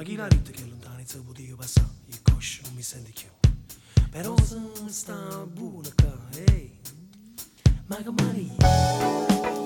Ma chi l'ha detto che lontananza potevo passare? Il coscio non mi sente più. Però se sta buona qua, ehi, ma che Maria.